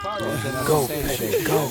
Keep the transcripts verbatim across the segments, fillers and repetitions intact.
Go, baby, go.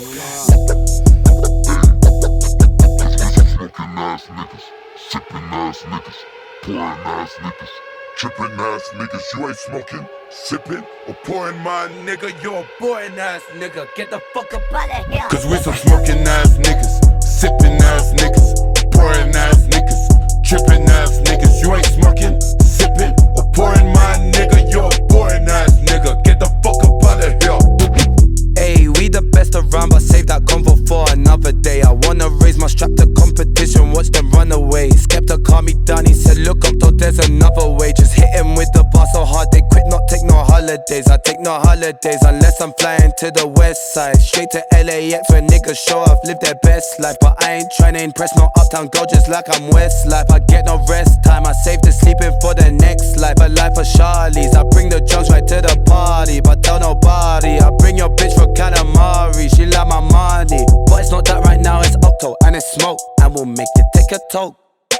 Smoking ass niggas, sipping ass niggas, pouring ass niggas, tripping ass niggas. You ain't smoking, sipping, or pouring, my nigga. You're a boring ass nigga. Get the fuck up out of here. Cause we some smoking ass niggas, sipping ass niggas, pouring ass niggas, tripping ass niggas. You ain't smoking, sipping, or pouring, my nigga. You're a boring ass nigga. Get the fuck up out of here. Hey, we the best around, but save that convo for another day. I wanna raise my strap to competition, watch them run away. Skepta calm me down, he said look up though, there's another way. Just hit him with the bar so hard they quit, not take no holidays. I take no holidays unless I'm flying to the west side. Straight to L A X where niggas show off, live their best life. But I ain't tryna impress no uptown girl just like I'm Westlife. I get no rest time, I save the sleeping for the next life. A life of Charlie's, I bring the drugs right to the party, but tell nobody. I bring your bitch for calamari, she like my money. But it's not that right now, it's Octo and it's smoke, and we'll make you take a toke.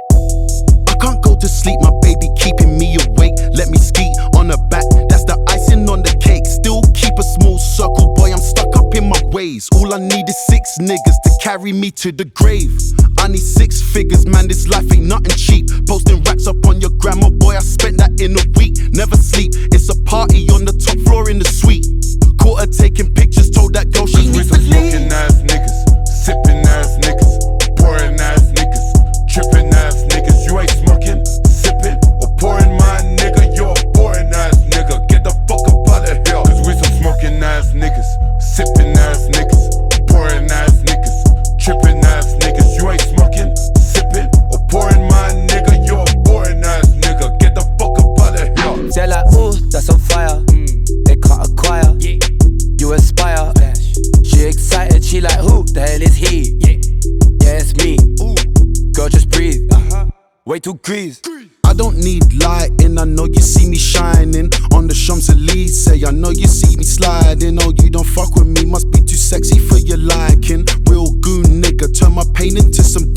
I can't go to sleep, my baby keeping me awake. Let me ski on the back, that's the icing on the cake. Still keep a small circle, boy, I'm stuck up in my ways. All I need is six niggas to carry me to the grave. I need six figures, man, this life ain't nothing cheap. Posting racks up on your grandma, boy, I spent that in a week. Never sleep, it's a party on the top floor in the suite. Caught her taking pictures, told that girl she needs to leave. Smoking ass niggas, sipping ass niggas, pouring ass niggas, tripping ass niggas. You ain't smoking, sipping, or pouring, my nigga. You're a boring ass nigga. Get the fuck up out of here. Cause we some smoking ass niggas, sipping ass niggas, pouring ass niggas, tripping ass niggas. You ain't smoking, sipping, or pouring, my nigga. You're a boring ass nigga. Get the fuck up out of here. They're like, ooh, that's on fire. They can't acquire. You aspire. She excited, she like, who the hell is he? Yeah, it's me. Girl, just breathe. Way too grease. I don't need lighting, I know you see me shining on the Champs-Elysees. I know you see me sliding. Oh, you don't fuck with me, must be too sexy for your liking. Real goon nigga, turn my pain into some